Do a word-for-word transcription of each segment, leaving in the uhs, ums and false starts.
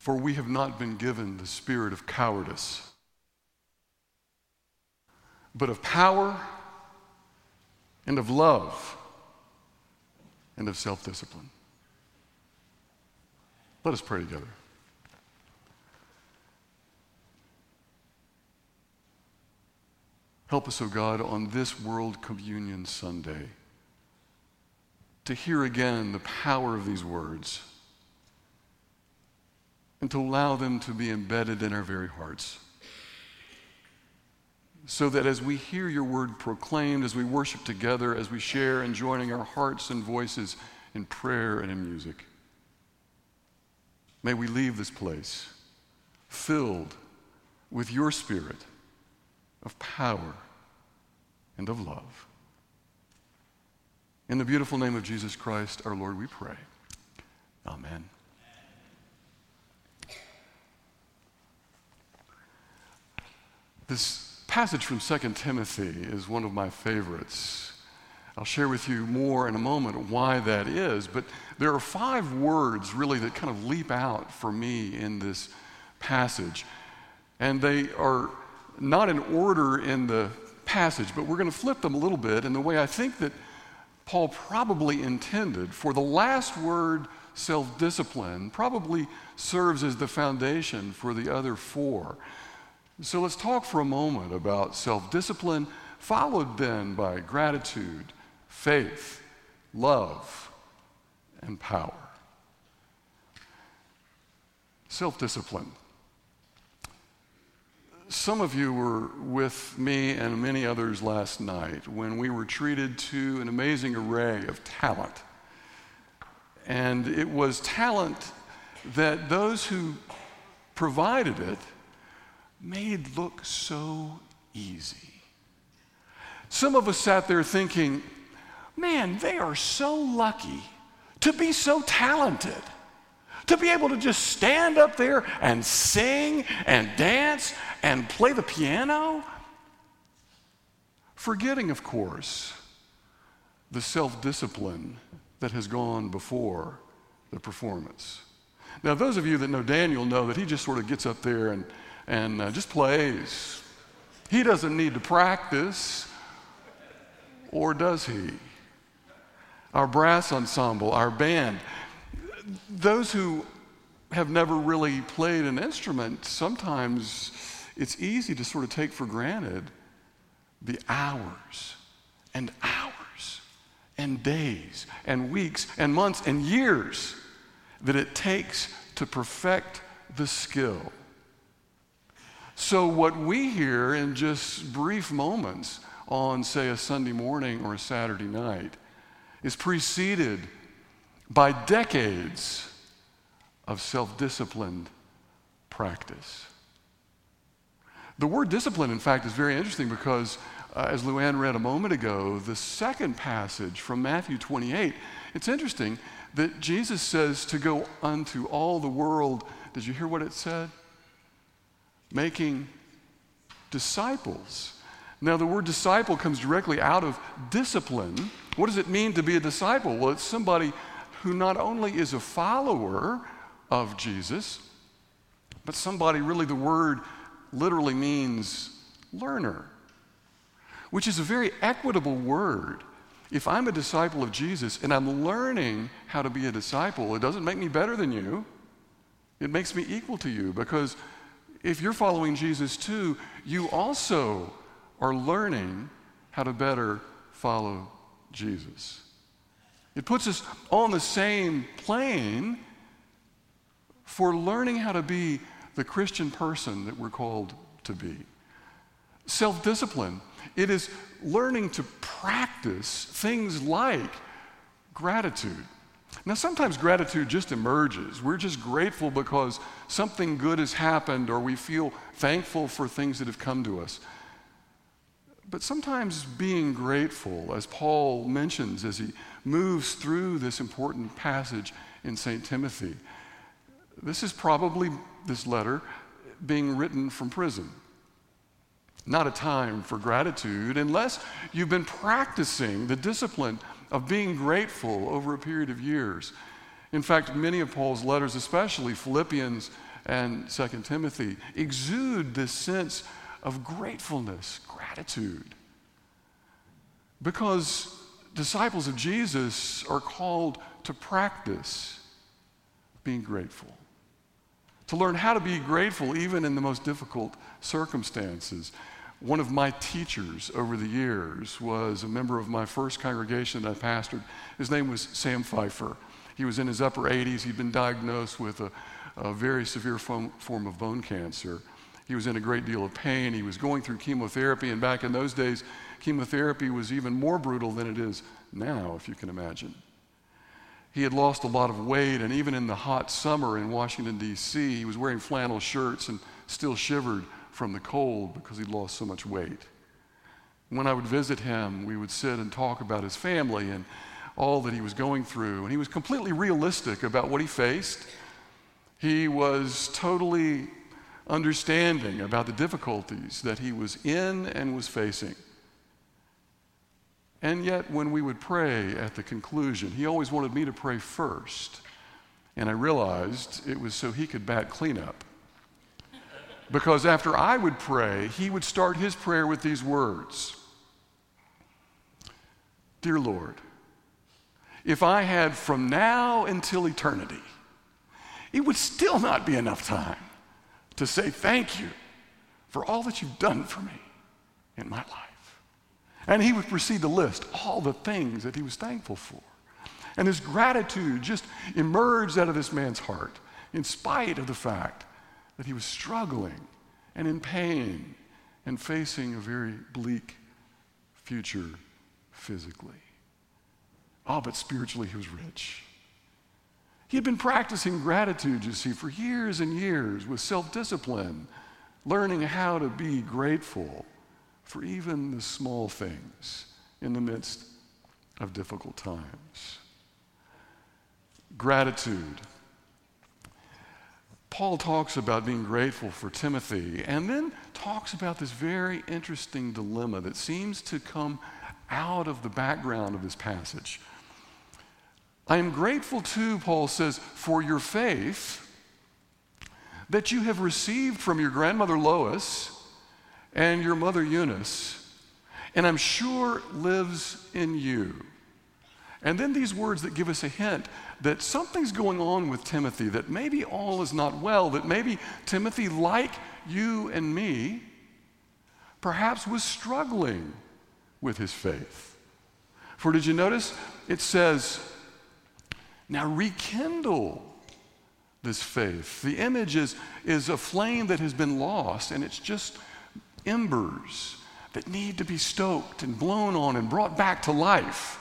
For we have not been given the spirit of cowardice, but of power and of love and of self-discipline. Let us pray together. Help us, O God, on this World Communion Sunday to hear again the power of these words and to allow them to be embedded in our very hearts, so that as we hear your word proclaimed, as we worship together, as we share in joining our hearts and voices in prayer and in music, may we leave this place filled with your spirit of power and of love. In the beautiful name of Jesus Christ, our Lord, we pray. Amen. This passage from Second Timothy is one of my favorites. I'll share with you more in a moment why that is, but there are five words really that kind of leap out for me in this passage. And they are not in order in the passage, but we're going to flip them a little bit in the way I think that Paul probably intended. For the last word, self-discipline, probably serves as the foundation for the other four. So let's talk for a moment about self-discipline, followed then by gratitude, faith, love, and power. Self-discipline. Some of you were with me and many others last night when we were treated to an amazing array of talent. And it was talent that those who provided it made look so easy. Some of us sat there thinking, man, they are so lucky to be so talented, to be able to just stand up there and sing and dance and play the piano, forgetting, of course, the self-discipline that has gone before the performance. Now, those of you that know Daniel know that he just sort of gets up there and and uh, just plays. He doesn't need to practice, or does he? Our brass ensemble, our band, those who have never really played an instrument, sometimes it's easy to sort of take for granted the hours and hours and days and weeks and months and years that it takes to perfect the skill. So what we hear in just brief moments on, say, a Sunday morning or a Saturday night is preceded by decades of self-disciplined practice. The word discipline, in fact, is very interesting because, uh, as Luann read a moment ago, the second passage from Matthew twenty-eight, it's interesting that Jesus says to go unto all the world. Did you hear what it said? Making disciples. Now, the word disciple comes directly out of discipline. What does it mean to be a disciple? Well, it's somebody who not only is a follower of Jesus, but somebody, really the word literally means learner, which is a very equitable word. If I'm a disciple of Jesus and I'm learning how to be a disciple, it doesn't make me better than you. It makes me equal to you, because if you're following Jesus too, you also are learning how to better follow Jesus. It puts us on the same plane for learning how to be the Christian person that we're called to be. Self-discipline, it is learning to practice things like gratitude. Now, sometimes gratitude just emerges. We're just grateful because something good has happened, or we feel thankful for things that have come to us. But sometimes being grateful, as Paul mentions as he moves through this important passage in Saint Timothy, this is probably, this letter, being written from prison. Not a time for gratitude unless you've been practicing the discipline of being grateful over a period of years. In fact, many of Paul's letters, especially Philippians and Second Timothy exude this sense of gratefulness, gratitude. Because disciples of Jesus are called to practice being grateful, to learn how to be grateful even in the most difficult circumstances. One of my teachers over the years was a member of my first congregation that I pastored. His name was Sam Pfeiffer. He was in his upper eighties. He'd been diagnosed with a, a very severe form, form of bone cancer. He was in a great deal of pain. He was going through chemotherapy, and back in those days, chemotherapy was even more brutal than it is now, if you can imagine. He had lost a lot of weight, and even in the hot summer in Washington, D C, he was wearing flannel shirts and still shivered from the cold because he'd lost so much weight. When I would visit him, we would sit and talk about his family and all that he was going through, and he was completely realistic about what he faced. He was totally understanding about the difficulties that he was in and was facing. And yet, when we would pray at the conclusion, he always wanted me to pray first. And I realized it was so he could bat cleanup. Because after I would pray, he would start his prayer with these words: Dear Lord, if I had from now until eternity, it would still not be enough time to say thank you for all that you've done for me in my life. And he would proceed to list all the things that he was thankful for. And his gratitude just emerged out of this man's heart, in spite of the fact that he was struggling and in pain and facing a very bleak future physically. Oh, but spiritually he was rich. He had been practicing gratitude, you see, for years and years with self-discipline, learning how to be grateful for even the small things in the midst of difficult times. Gratitude. Paul talks about being grateful for Timothy, and then talks about this very interesting dilemma that seems to come out of the background of this passage. I am grateful too, Paul says, for your faith that you have received from your grandmother Lois and your mother Eunice, and I'm sure lives in you. And then these words that give us a hint that something's going on with Timothy, that maybe all is not well, that maybe Timothy, like you and me, perhaps was struggling with his faith. For did you notice? It says, now rekindle this faith. The image is, is a flame that has been lost, and it's just embers that need to be stoked and blown on and brought back to life.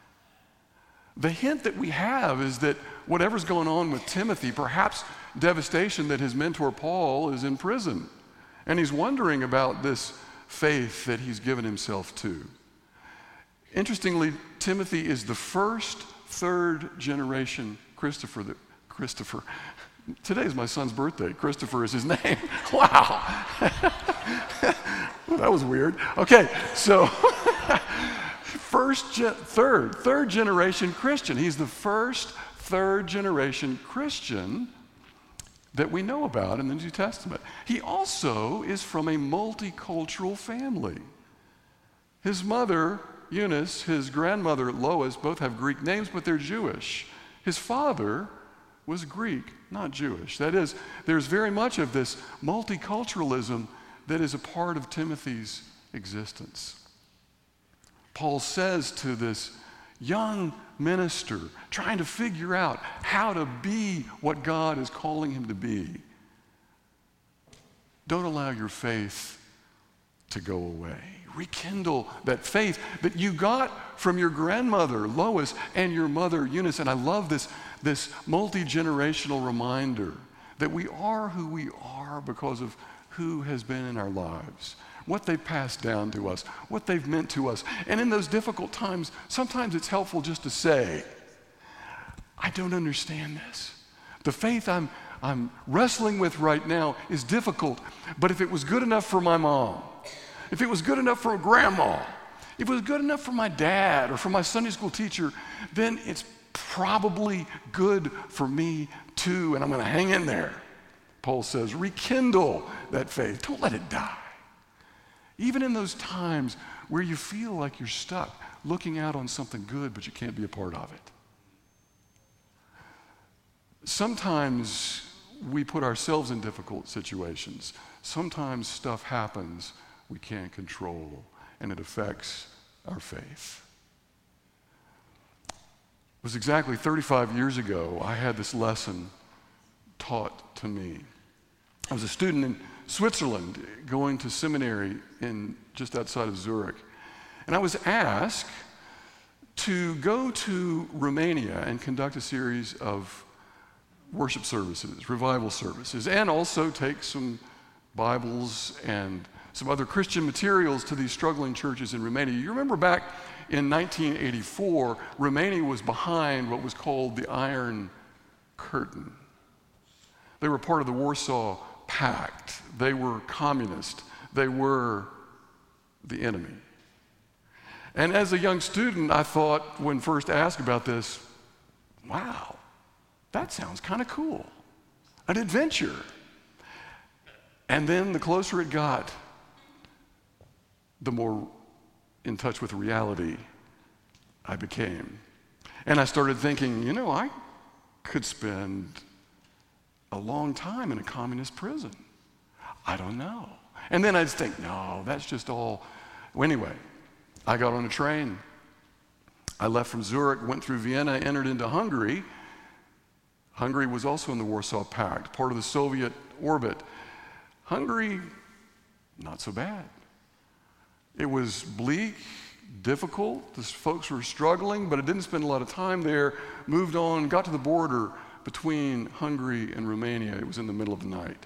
The hint that we have is that whatever's going on with Timothy, perhaps devastation that his mentor Paul is in prison, and he's wondering about this faith that he's given himself to. Interestingly, Timothy is the first third generation Christopher that Christopher today's my son's birthday. Christopher is his name. Wow. That was weird. Okay, so first gen- third third generation Christian. He's the first third generation Christian that we know about in the New Testament. He also is from a multicultural family. His mother Eunice, his grandmother Lois, both have Greek names, but they're Jewish. His father was Greek, not Jewish. That is, there's very much of this multiculturalism that is a part of Timothy's existence. Paul says to this young minister trying to figure out how to be what God is calling him to be, don't allow your faith to go away. Rekindle that faith that you got from your grandmother, Lois, and your mother, Eunice. And I love this, this multi-generational reminder that we are who we are because of who has been in our lives, what they've passed down to us, what they've meant to us. And in those difficult times, sometimes it's helpful just to say, I don't understand this. The faith I'm, I'm wrestling with right now is difficult, but if it was good enough for my mom, if it was good enough for grandma, if it was good enough for my dad or for my Sunday school teacher, then it's probably good for me too, and I'm going to hang in there. Paul says, rekindle that faith. Don't let it die. Even in those times where you feel like you're stuck, looking out on something good, but you can't be a part of it. Sometimes we put ourselves in difficult situations. Sometimes stuff happens we can't control, and it affects our faith. It was exactly thirty-five years ago I had this lesson taught to me. I was a student in Switzerland going to seminary in just outside of Zurich. And I was asked to go to Romania and conduct a series of worship services, revival services, and also take some Bibles and some other Christian materials to these struggling churches in Romania. You remember back in nineteen eighty-four, Romania was behind what was called the Iron Curtain. They were part of the Warsaw Pact. They were communist. They were the enemy. And as a young student, I thought, when first asked about this, wow, that sounds kind of cool. An adventure. And then the closer it got, the more in touch with reality I became. And I started thinking, you know, I could spend a long time in a communist prison. I don't know. And then I'd think, no, that's just all. Well, anyway, I got on a train. I left from Zurich, went through Vienna, entered into Hungary. Hungary was also in the Warsaw Pact, part of the Soviet orbit. Hungary, not so bad. It was bleak, difficult. The folks were struggling, but I didn't spend a lot of time there. Moved on, got to the border between Hungary and Romania. It was in the middle of the night.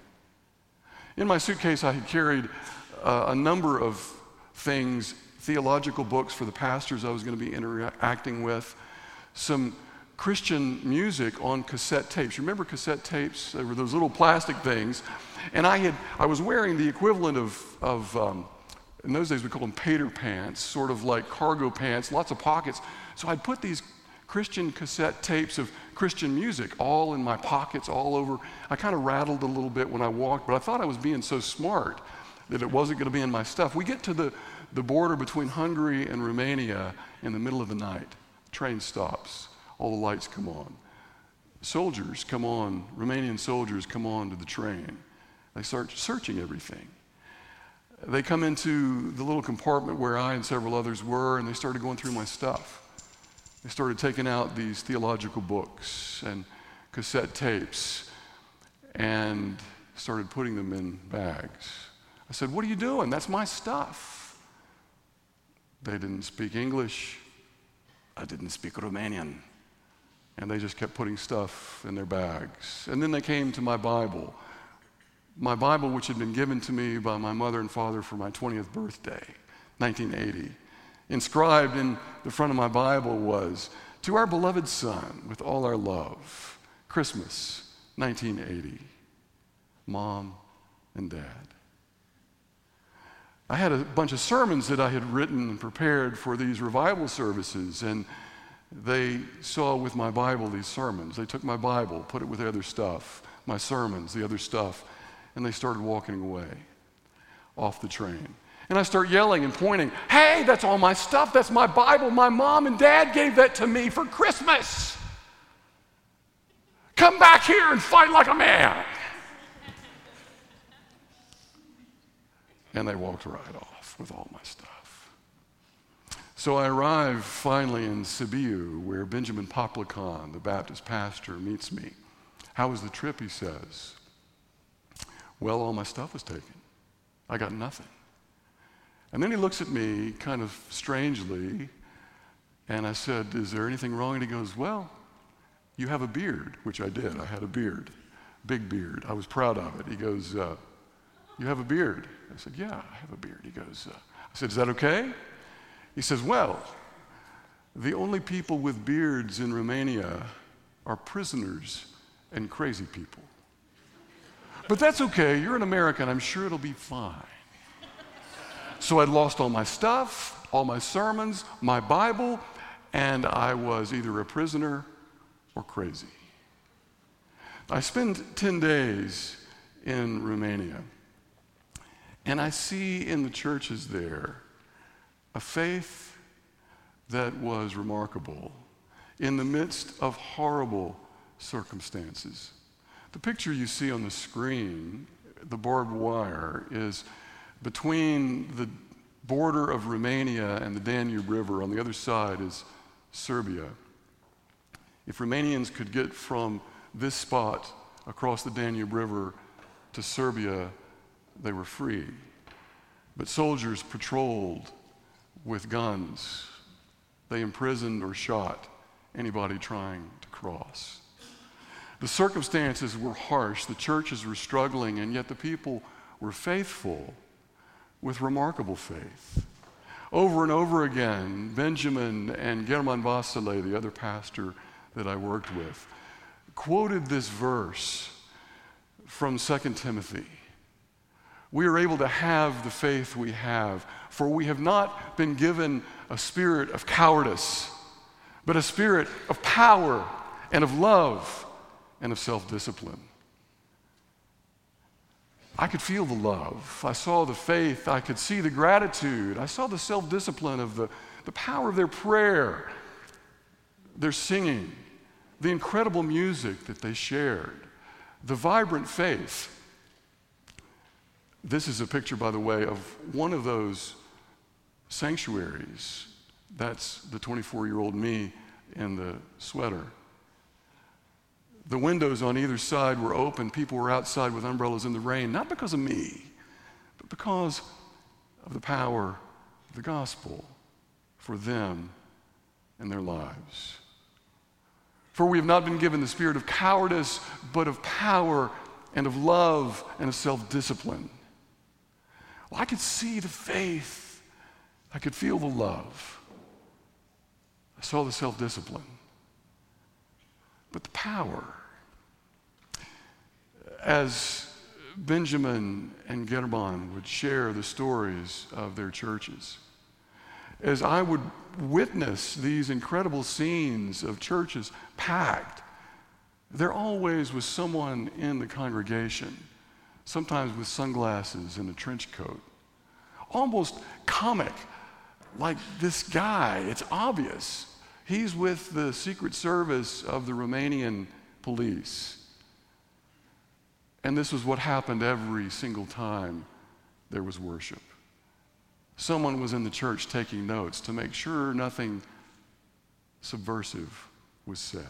In my suitcase, I had carried uh, a number of things, theological books for the pastors I was going to be interacting with, some Christian music on cassette tapes. You remember cassette tapes? They were those little plastic things. And I had I was wearing the equivalent of, of um, in those days we called them Pater pants, sort of like cargo pants, lots of pockets. So I'd put these Christian cassette tapes of Christian music all in my pockets, all over. I kind of rattled a little bit when I walked, but I thought I was being so smart that it wasn't going to be in my stuff. We get to the, the border between Hungary and Romania in the middle of the night. Train stops. All the lights come on. Soldiers come on, Romanian soldiers come on to the train. They start searching everything. They come into the little compartment where I and several others were, and they started going through my stuff. They started taking out these theological books and cassette tapes and started putting them in bags. I said, "What are you doing? That's my stuff." They didn't speak English. I didn't speak Romanian. And they just kept putting stuff in their bags. And then they came to my Bible. My Bible, which had been given to me by my mother and father for my twentieth birthday, nineteen eighty. Inscribed in the front of my Bible was, "To our beloved Son, with all our love, Christmas, nineteen eighty, Mom and Dad." I had a bunch of sermons that I had written and prepared for these revival services, and they saw with my Bible these sermons. They took my Bible, put it with the other stuff, my sermons, the other stuff, and they started walking away off the train. And I start yelling and pointing, "Hey, that's all my stuff. That's my Bible. My mom and dad gave that to me for Christmas. Come back here and fight like a man." And they walked right off with all my stuff. So I arrive finally in Sibiu, where Benjamin Poplakon, the Baptist pastor, meets me. "How was the trip?" he says. "Well, all my stuff was taken. I got nothing." And then he looks at me kind of strangely, and I said, "Is there anything wrong?" And he goes, "Well, you have a beard," which I did. I had a beard, big beard. I was proud of it. He goes, uh, "You have a beard?" I said, "Yeah, I have a beard." He goes, uh, I said, "Is that okay?" He says, "Well, the only people with beards in Romania are prisoners and crazy people. But that's okay. You're an American. I'm sure it'll be fine." So I'd lost all my stuff, all my sermons, my Bible, and I was either a prisoner or crazy. I spent ten days in Romania. And I see in the churches there a faith that was remarkable in the midst of horrible circumstances. The picture you see on the screen, the barbed wire, is between the border of Romania and the Danube River. On the other side is Serbia. If Romanians could get from this spot across the Danube River to Serbia, they were free. But soldiers patrolled with guns. They imprisoned or shot anybody trying to cross. The circumstances were harsh, the churches were struggling, and yet the people were faithful with remarkable faith. Over and over again, Benjamin and German Vasile, the other pastor that I worked with, quoted this verse from Second Timothy. We are able to have the faith we have, for we have not been given a spirit of cowardice, but a spirit of power and of love and of self-discipline. I could feel the love. I saw the faith. I could see the gratitude. I saw the self-discipline of the, the power of their prayer, their singing, the incredible music that they shared, the vibrant faith. This is a picture, by the way, of one of those sanctuaries. That's the twenty-four-year-old me in the sweater. The windows on either side were open. People were outside with umbrellas in the rain, not because of me, but because of the power of the gospel for them and their lives. For we have not been given the spirit of cowardice, but of power and of love and of self-discipline. Well, I could see the faith. I could feel the love. I saw the self-discipline. But the power. As Benjamin and German would share the stories of their churches, as I would witness these incredible scenes of churches packed, there always was someone in the congregation, sometimes with sunglasses and a trench coat, almost comic, like this guy. It's obvious. He's with the Secret Service of the Romanian police. And this was what happened every single time there was worship. Someone was in the church taking notes to make sure nothing subversive was said.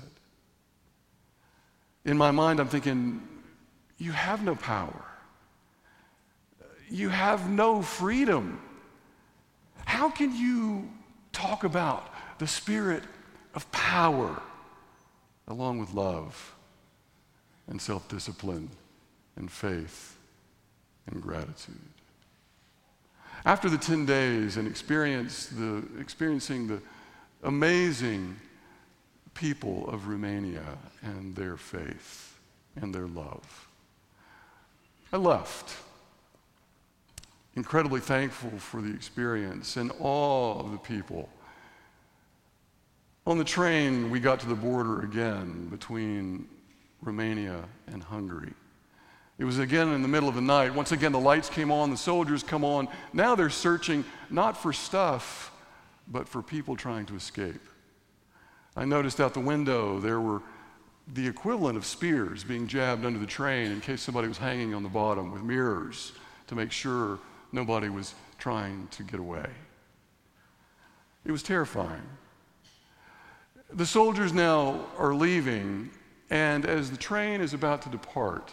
In my mind, I'm thinking, you have no power. You have no freedom. How can you talk about the spirit of power along with love and self-discipline and faith and gratitude? After the ten days and experience the, experiencing the amazing people of Romania and their faith and their love, I left. Incredibly thankful for the experience and awe of the people. On the train, we got to the border again between Romania and Hungary. It was again in the middle of the night. Once again, the lights came on, the soldiers come on. Now they're searching not for stuff, but for people trying to escape. I noticed out the window there were the equivalent of spears being jabbed under the train in case somebody was hanging on the bottom with mirrors to make sure nobody was trying to get away. It was terrifying. The soldiers now are leaving, and as the train is about to depart,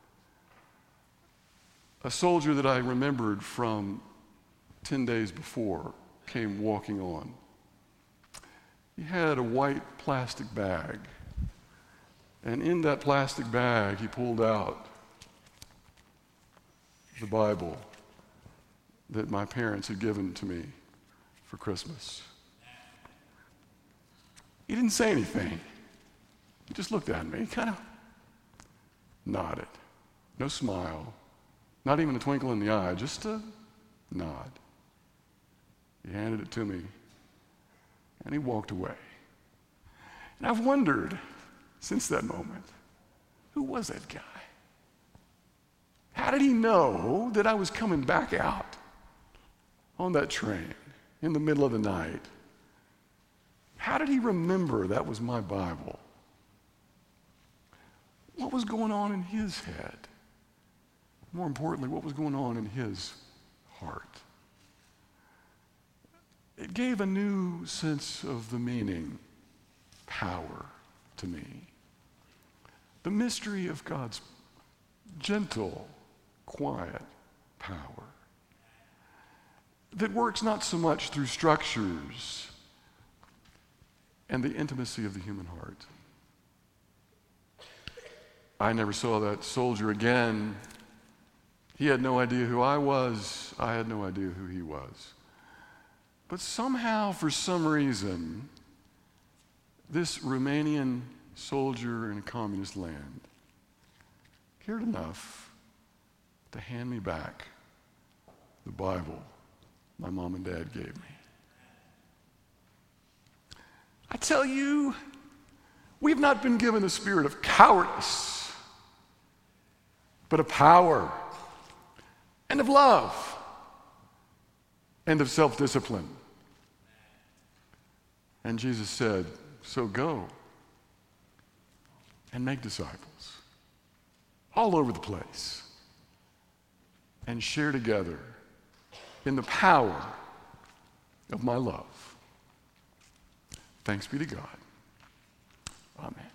a soldier that I remembered from ten days before came walking on. He had a white plastic bag, and in that plastic bag he pulled out the Bible that my parents had given to me for Christmas. He didn't say anything. He just looked at me, kind of nodded. No smile, not even a twinkle in the eye, just a nod. He handed it to me, and he walked away. And I've wondered since that moment, who was that guy? How did he know that I was coming back out on that train in the middle of the night? How did he remember that was my Bible? What was going on in his head? More importantly, what was going on in his heart? It gave a new sense of the meaning, power to me. The mystery of God's gentle, quiet power that works not so much through structures and the intimacy of the human heart. I never saw that soldier again. He had no idea who I was. I had no idea who he was. But somehow, for some reason, this Romanian soldier in a communist land cared enough to hand me back the Bible my mom and dad gave me. I tell you, we've not been given a spirit of cowardice, but of power and of love and of self-discipline. And Jesus said, so go and make disciples all over the place and share together in the power of my love. Thanks be to God. Amen.